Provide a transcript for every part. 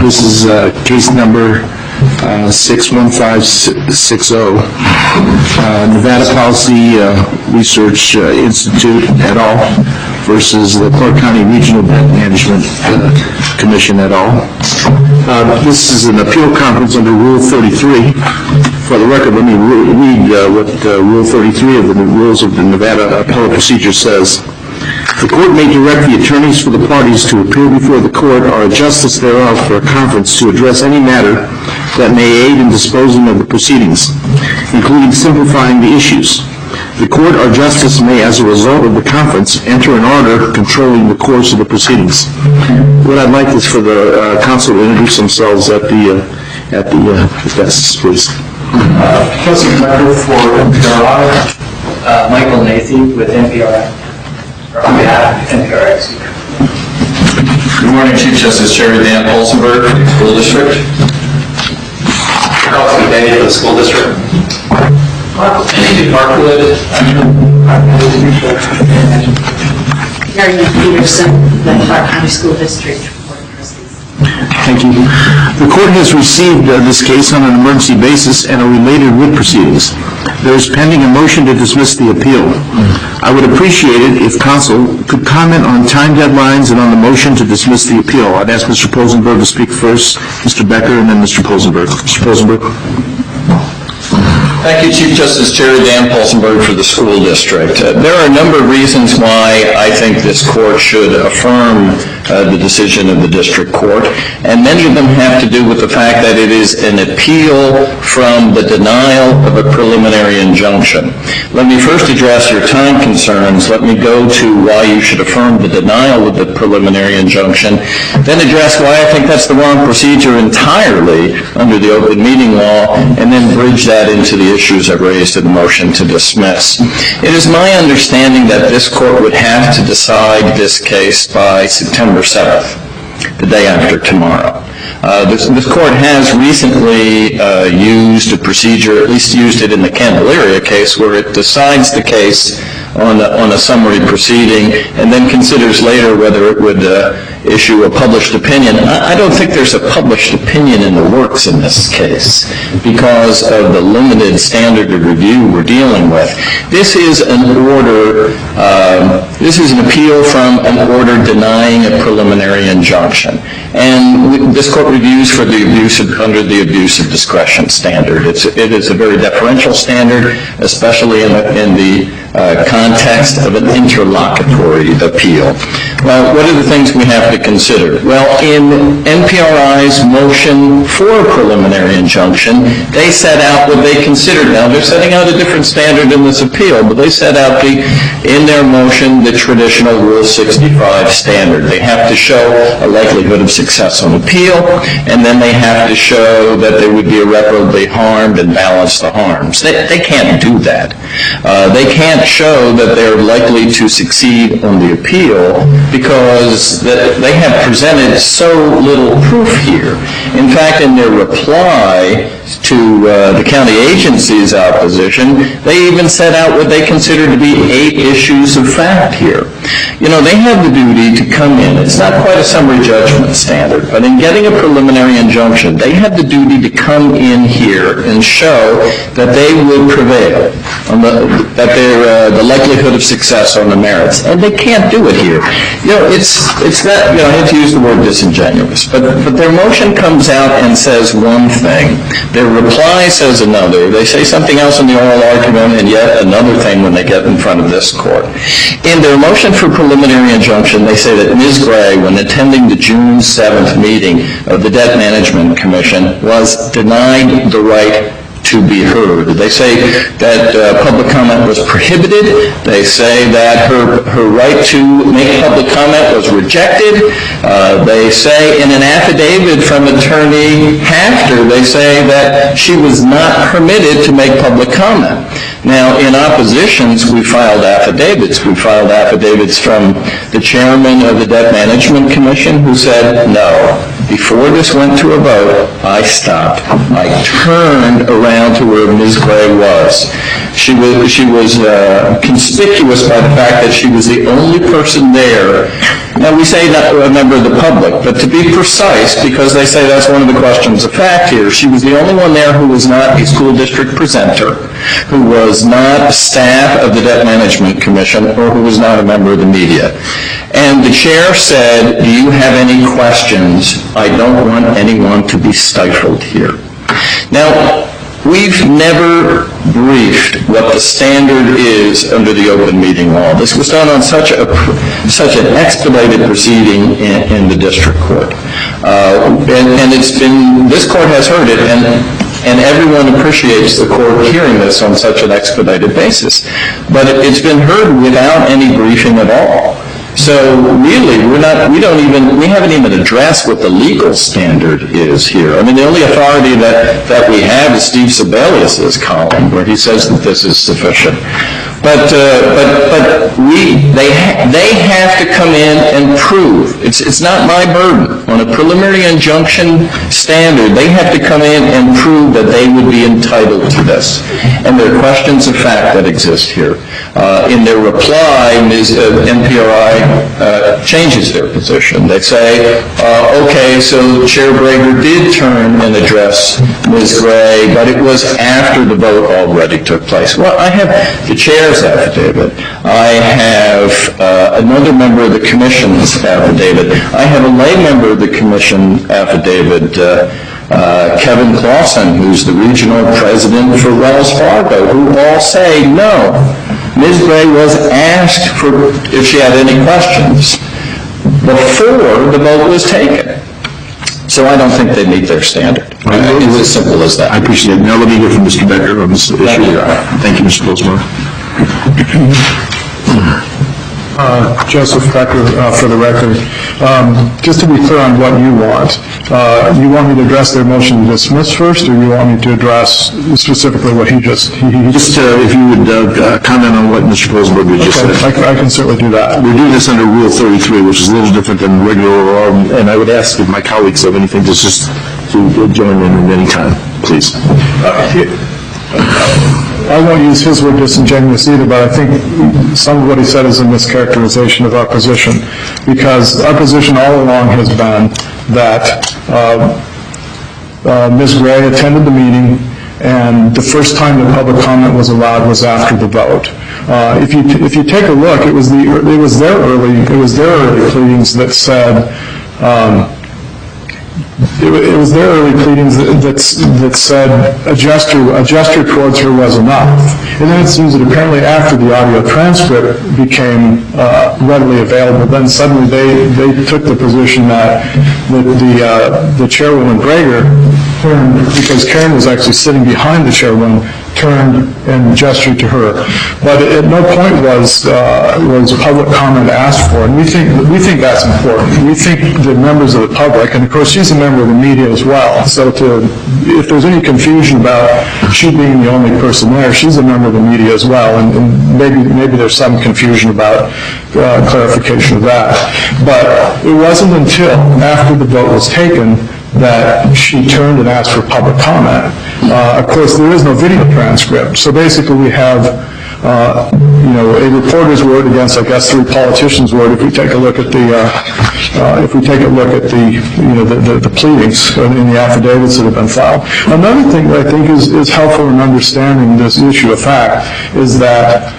This is case number 61560, Nevada Policy Research Institute et al. Versus the Clark County Regional Debt Management Commission et al. This is an appeal conference under Rule 33. For the record, let me read what Rule 33 of the Rules of the Nevada Appellate Procedure says. The court may direct the attorneys for the parties to appear before the court or a justice thereof for a conference to address any matter that may aid in disposing of the proceedings, including simplifying the issues. The court or justice may, as a result of the conference, enter an order controlling the course of the proceedings. What I'd like is for the counsel to introduce themselves at the desks, please. Joseph Becker for NPRI. Michael Nathy with NPRI. On behalf of NPRI. Good morning, Chief Justice Jerry Dan Polsenberg, School District. Charles Day for the School District. Parkwood. Gary Peterson, the Clark County School District Board of Trustees. Thank you. The court has received this case on an emergency basis and are related writ proceedings. There is pending a motion to dismiss the appeal. I would appreciate it if counsel could comment on time deadlines and on the motion to dismiss the appeal. I'd ask Mr. Polsenberg to speak first, Mr. Becker, and then Mr. Polsenberg. Mr. Polsenberg. Thank you, Chief Justice Jerry Dan Polsenberg for the School District. There are a number of reasons why I think this court should affirm the decision of the district court, and many of them have to do with the fact that it is an appeal from the denial of a preliminary injunction. Let me first address your time concerns. Let me go to why you should affirm the denial of the preliminary injunction, then address why I think that's the wrong procedure entirely under the open meeting law, and then bridge that into the issues I've raised in the motion to dismiss. It is my understanding that this court would have to decide this case by September 7th, the day after tomorrow. This court has recently used a procedure, at least used it in the Candelaria case, where it decides the case on a summary proceeding and then considers later whether it would issue a published opinion. I don't think there's a published opinion in the works in this case because of the limited standard of review we're dealing with. This is an order, this is an appeal from an order denying a preliminary injunction. And this court reviews for the under the abuse of discretion standard. It is a very deferential standard, especially in the context of an interlocutory appeal. Well, what are the things we have to consider? Well, in NPRI's motion for a preliminary injunction, they set out what they considered. Now, they're setting out a different standard in this appeal, but they set out in their motion the traditional Rule 65 standard. They have to show a likelihood of success on appeal, and then they have to show that they would be irreparably harmed and balance the harms. They can't do that. They can't show that they're likely to succeed on the appeal because they have presented so little proof here. In fact, in their reply to the county agency's opposition, they even set out what they consider to be 8 issues of fact here. You know, they have the duty to come in. It's not quite a summary judgment standard, but in getting a preliminary injunction, they have the duty to come in here and show that they would prevail, that they're the likelihood of success on the merits, and they can't do it here. You know, it's not, you know, I hate to use the word disingenuous, but their motion comes out and says one thing. Their reply says another. They say something else in the oral argument and yet another thing when they get in front of this court. In their motion for preliminary injunction, they say that Ms. Gray, when attending the June 7th meeting of the Debt Management Commission, was denied the right to be heard. They say that public comment was prohibited. They say that her right to make public comment was rejected. They say in an affidavit from Attorney Hafter, they say that she was not permitted to make public comment. Now, in oppositions, we filed affidavits. We filed affidavits from the chairman of the Debt Management Commission who said, no, before this went to a vote, I stopped. I turned around to where Ms. Gray was. She was conspicuous by the fact that she was the only person there. Now, we say not a member of the public, but to be precise, because they say that's one of the questions of fact here, she was the only one there who was not a school district presenter, who was not staff of the Debt Management Commission, or who was not a member of the media. And the chair said, "Do you have any questions? I don't want anyone to be stifled here." Now, we've never briefed what the standard is under the open meeting law. This was done on such an expedited proceeding in the district court. And this court has heard it, and everyone appreciates the court hearing this on such an expedited basis. But it's been heard without any briefing at all. So really, we haven't even addressed what the legal standard is here. I mean, the only authority that we have is Steve Sebelius's column, where he says that this is sufficient. But they have to come in and prove. It's not my burden. On a preliminary injunction standard, they have to come in and prove that they would be entitled to this. And there are questions of fact that exist here. In their reply, NPRI changes their position. They say, okay, so Chair Brager did turn and address Ms. Gray, but it was after the vote already took place. Well, I have the chair's affidavit. I have another member of the commission's affidavit. I have a lay member of the commission affidavit, Kevin Clausen, who's the regional president for Wells Fargo, who all say no. Ms. Gray was asked if she had any questions before the vote was taken. So I don't think they meet their standard. It's as simple as that. I appreciate it. Now let me hear from Mr. Becker on this issue. Thank you, Mr. Postma. Joseph Becker, for the record. Just to be clear on what you want me to address their motion to dismiss first, or you want me to address specifically what he just... Just if you would comment on what Mr. Posberg just said. I can certainly do that. We're doing this under Rule 33, which is a little different than regular law, and I would ask if my colleagues have anything to join in at any time, please. I won't use his word disingenuous either, but I think some of what he said is a mischaracterization of our position, because our position all along has been that Ms. Gray attended the meeting, and the first time the public comment was allowed was after the vote. If you take a look, it was their early pleadings that said. It was their early pleadings that said a gesture towards her was enough. And then it seems that apparently after the audio transcript became readily available, then suddenly they took the position that the chairwoman Brager turned, because Karen was actually sitting behind the chairwoman, turned and gestured to her. But at no point was public comment asked for, and we think that's important. We think the members of the public, and of course she's a member of the media as well, so if there's any confusion about she being the only person there, she's a member of the media as well, and maybe there's some confusion about clarification of that. But it wasn't until after the vote was taken that she turned and asked for public comment. Of course, there is no video transcript, so basically we have a reporter's word against, I guess, three politicians' word. If we take a look at the pleadings in the affidavits that have been filed. Another thing that I think is helpful in understanding this issue of fact is that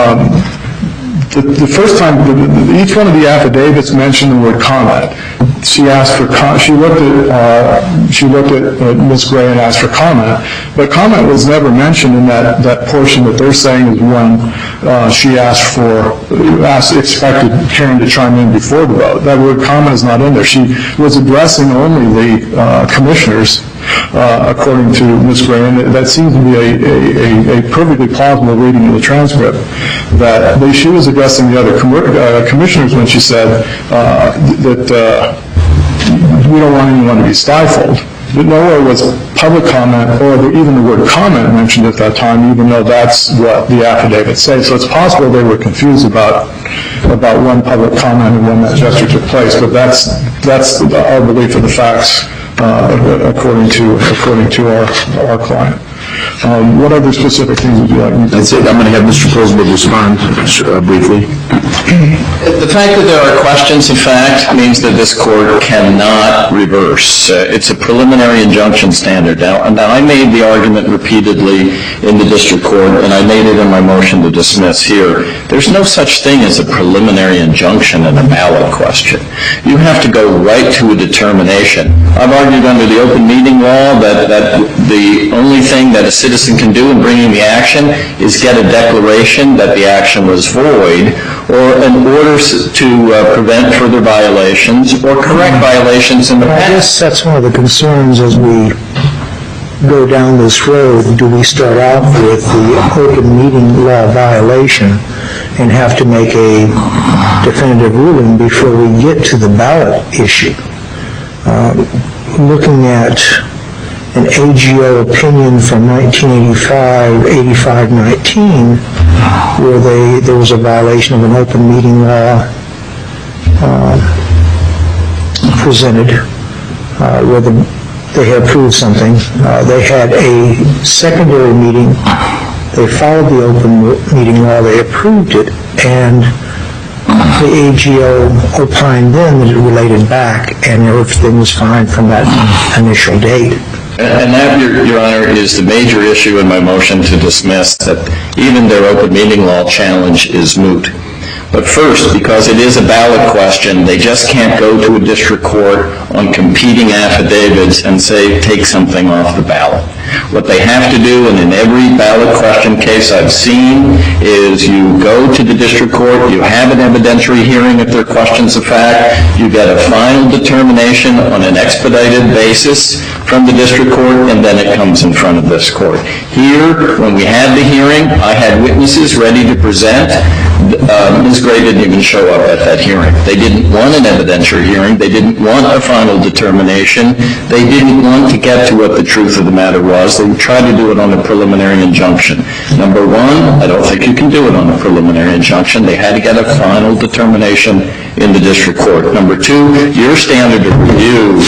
the first time each one of the affidavits mentioned the word comment. She looked at Ms. Gray and asked for comment, but comment was never mentioned in that portion that they're saying is when she expected Karen to chime in before the vote. That word comment is not in there. She was addressing only the commissioners, according to Ms. Gray, and that seems to be a perfectly plausible reading of the transcript, that she was addressing the other commissioners when she said that we don't want anyone to be stifled. But nowhere was public comment or even the word comment mentioned at that time, even though that's what the affidavits say. So it's possible they were confused about when public comment and when that gesture took place, but that's our belief of the facts according to our client. What other specific things would you like me to? That's it. I'm going to have Mr. Posenberg respond briefly. The fact that there are questions of fact means that this court cannot reverse. It's a preliminary injunction standard. Now, I made the argument repeatedly in the district court, and I made it in my motion to dismiss here. There's no such thing as a preliminary injunction in a ballot question. You have to go right to a determination. I've argued under the open meeting law that the only thing that a citizen can do in bringing the action is get a declaration that the action was void, or an order to prevent further violations or correct violations in the past. I guess that's one of the concerns as we go down this road. Do we start out with the open meeting law violation and have to make a definitive ruling before we get to the ballot issue? Looking at an AGO opinion from 1985, 85-19, where there was a violation of an open meeting law presented, where they had approved something. They had a secondary meeting. They followed the open meeting law. They approved it, and the AGO opined then that it related back, and everything was fine from that initial date. And that, Your Honor, is the major issue in my motion to dismiss, that even their open meeting law challenge is moot. But first, because it is a ballot question, they just can't go to a district court on competing affidavits and say, take something off the ballot. What they have to do, and in every ballot question case I've seen, is you go to the district court, you have an evidentiary hearing if there are questions of fact, you get a final determination on an expedited basis from the district court, and then it comes in front of this court. Here, when we had the hearing, I had witnesses ready to present. Ms. Gray didn't even show up at that hearing. They didn't want an evidentiary hearing. They didn't want a final determination. They didn't want to get to what the truth of the matter was. They tried to do it on a preliminary injunction. Number one, I don't think you can do it on a preliminary injunction. They had to get a final determination in the district court. Number two, your standard of review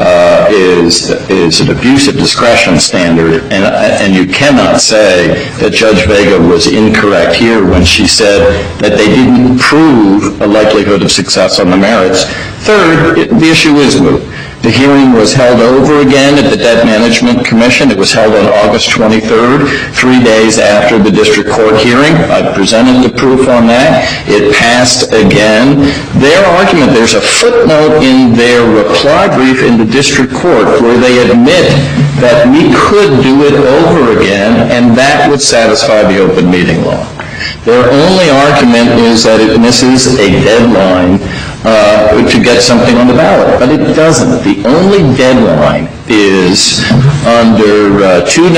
is an abuse of discretion standard, and you cannot say that Judge Vega was incorrect here when she said that they didn't prove a likelihood of success on the merits. Third, the issue is moot. The hearing was held over again at the Debt Management Commission. It was held on August 23rd, 3 days after the district court hearing. I presented the proof on that. It passed again. Their argument, there's a footnote in their reply brief in the district court where they admit that we could do it over again, and that would satisfy the open meeting law. Their only argument is that it misses a deadline to get something on the ballot, but it doesn't. The only deadline is under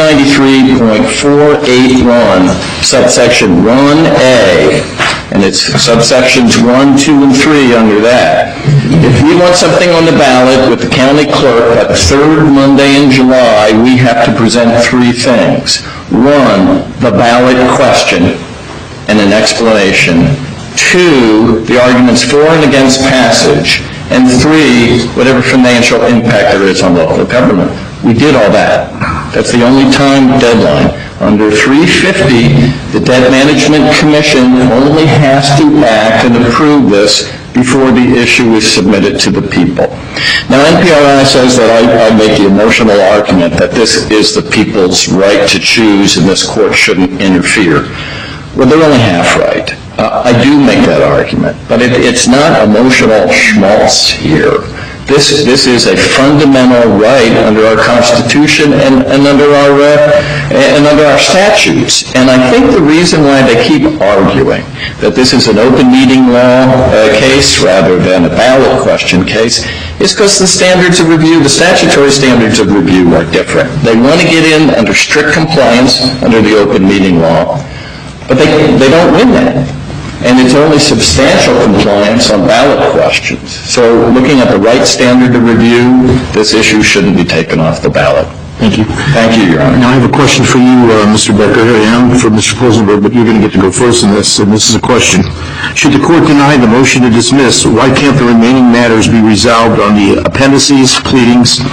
293.481, subsection 1A, and it's subsections 1, 2, and 3 under that. If we want something on the ballot with the county clerk at the third Monday in July, we have to present three things. One, the ballot question and an explanation. Two, the arguments for and against passage. And three, whatever financial impact there is on local government. We did all that. That's the only time deadline. Under 350, the Debt Management Commission only has to act and approve this before the issue is submitted to the people. Now, NPRI says that I make the emotional argument that this is the people's right to choose and this court shouldn't interfere. Well, they're only half right. I do make that argument, but it's not emotional schmaltz here. This is a fundamental right under our Constitution and under our statutes. And I think the reason why they keep arguing that this is an open meeting law case rather than a ballot question case is because the standards of review, the statutory standards of review are different. They want to get in under strict compliance under the open meeting law, but they don't win that. And it's only substantial compliance on ballot questions. So looking at the right standard of review, this issue shouldn't be taken off the ballot. Thank you. Thank you, Your Honor. Now I have a question for you, Mr. Becker. Here I am for Mr. Posenberg, but you're going to get to go first in this, and this is a question. Should the court deny the motion to dismiss, why can't the remaining matters be resolved on the appendices, pleadings,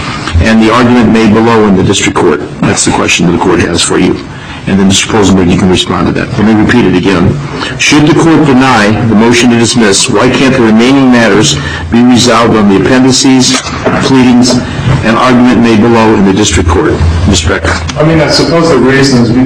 and the argument made below in the district court? That's the question that the court has for you. And then, Mr. Posenberg, you can respond to that. Let me repeat it again. Should the court deny the motion to dismiss, why can't the remaining matters be resolved on the appendices, pleadings, and argument made below in the district court? Mr. Becker. I mean, I suppose the reason is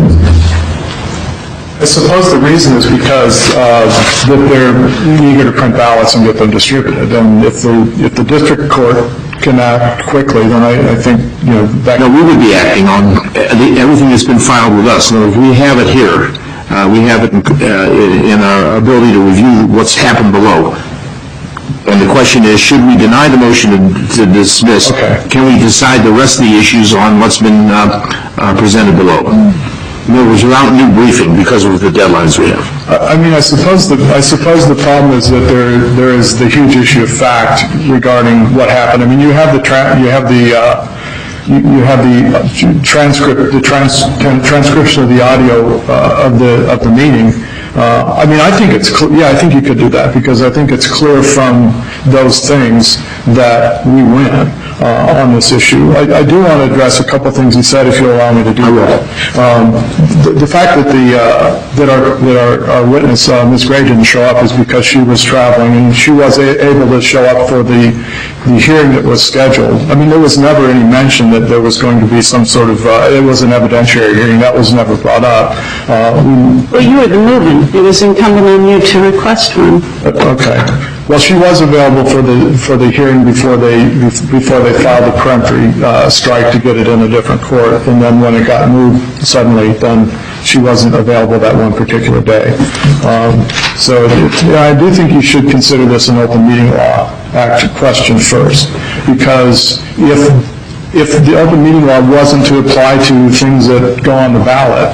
because that they're eager to print ballots and get them distributed. And if the district court can act quickly, then I think, that... No, we would be acting on everything that's been filed with us. In other words, we have it here. We have it in our ability to review what's happened below. And the question is, should we deny the motion to dismiss? Okay. Can we decide the rest of the issues on what's been presented below? In other words, without new briefing because of the deadlines we have. I mean, I suppose the problem is that there is the huge issue of fact regarding what happened. I mean, you have the transcription of the audio of the meeting. I mean, I think it's I think you could do that, because I think it's clear from those things that we win on this issue. I do want to address a couple of things he said, if you'll allow me to do that. The fact that our witness, Ms. Gray, didn't show up is because she was traveling, and she was able to show up for the hearing that was scheduled. I mean, there was never any mention that there was going to be some sort of, it was an evidentiary hearing. That was never brought up. Well, you were the movement. It was incumbent on you to request one. Okay. Well, she was available for the hearing before they filed the peremptory strike to get it in a different court, and then when it got moved suddenly, then she wasn't available that one particular day. So I do think you should consider this an open meeting law act question first, because if the open meeting law wasn't to apply to things that go on the ballot,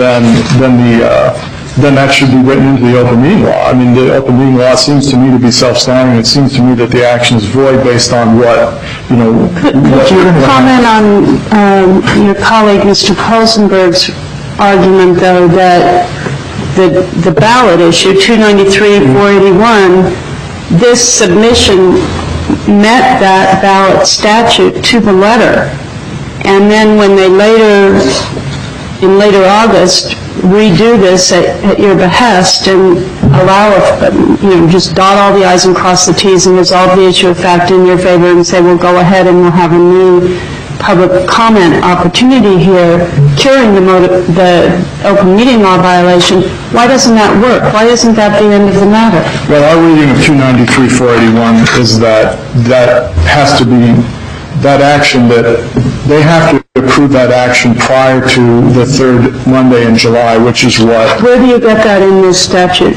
then that should be written into the open meeting law. I mean, the open meeting law seems to me to be self-standing. It seems to me that the action is void based on what, Could you comment on your colleague, Mr. Posenberg's argument, though, that the ballot issue, 293-481, this submission met that ballot statute to the letter, and then when they in later August, redo this at your behest and allow just dot all the I's and cross the T's and resolve the issue of fact in your favor and say, we'll go ahead and we'll have a new public comment opportunity here, curing the open meeting law violation. Why doesn't that work? Why isn't that the end of the matter? Well, our reading of 293-481 is that has to be that action, that they have to approve that action prior to the third Monday in July, which is what... Where do you get that in this statute?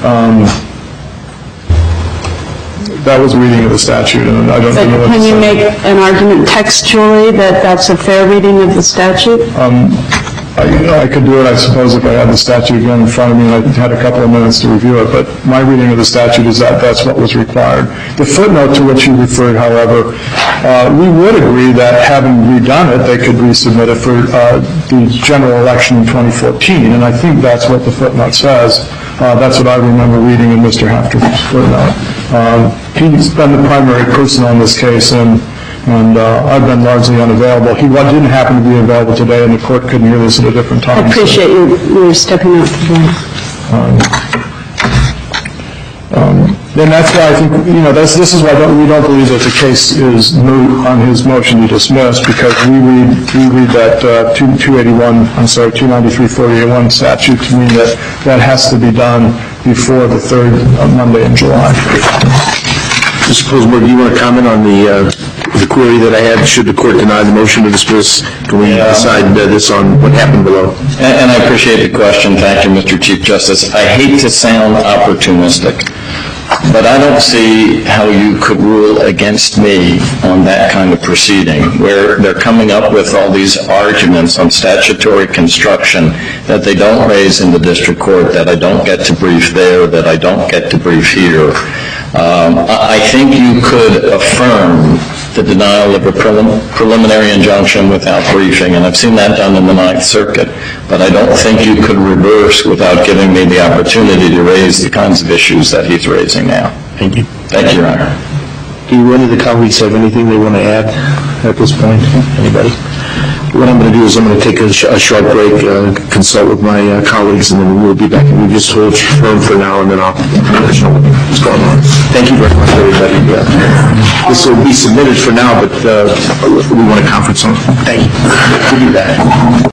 That was reading of the statute, and I don't know what... Can you make an argument textually that that's a fair reading of the statute? I could do it, I suppose, if I had the statute again in front of me and I had a couple of minutes to review it, but my reading of the statute is that that's what was required. The footnote to which you referred, however, we would agree that having redone it, they could resubmit it for the general election in 2014, and I think that's what the footnote says. That's what I remember reading in Mr. Hafter's footnote. He's been the primary person on this case, and I've been largely unavailable. He didn't happen to be available today, and the court couldn't hear this at a different time. I appreciate you stepping up today. And that's why I think, this is why we don't believe that the case is moot on his motion to dismiss, because we read that 293-481 statute to mean that has to be done before the third Monday in July. Mr. Posenberg, do you want to comment on the query that I had? Should the court deny the motion to dismiss? Can we decide this on what happened below? And I appreciate the question. Thank you, Mr. Chief Justice. I hate to sound opportunistic, but I don't see how you could rule against me on that kind of proceeding, where they're coming up with all these arguments on statutory construction that they don't raise in the district court, that I don't get to brief there, that I don't get to brief here. I think you could affirm the denial of a preliminary injunction without briefing, and I've seen that done in the Ninth Circuit, but I don't think you could reverse without giving me the opportunity to raise the kinds of issues that he's raising now. Thank you. Thank you, Your Honor. Do any of the colleagues have anything they want to add? at this point? Anybody? What I'm going to do is I'm going to take a short break, consult with my colleagues, and then we'll be back. We'll just hold firm for now, and then I'll let you know what's going on. Thank you very much, everybody. This will be submitted for now, but we want a conference on it. Thank you. We'll be back.